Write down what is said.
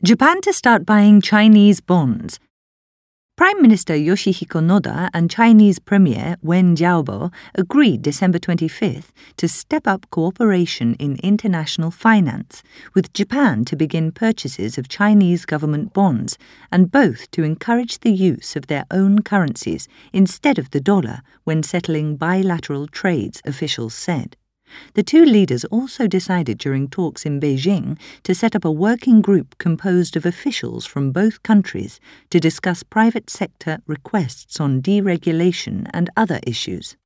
Japan to start buying Chinese bonds. Prime Minister Yoshihiko Noda and Chinese Premier Wen Jiabao agreed December 25th to step up cooperation in international finance, with Japan to begin purchases of Chinese government bonds and both to encourage the use of their own currencies instead of the dollar when settling bilateral trades, officials said. The two leaders also decided during talks in Beijing to set up a working group composed of officials from both countries to discuss private sector requests on deregulation and other issues.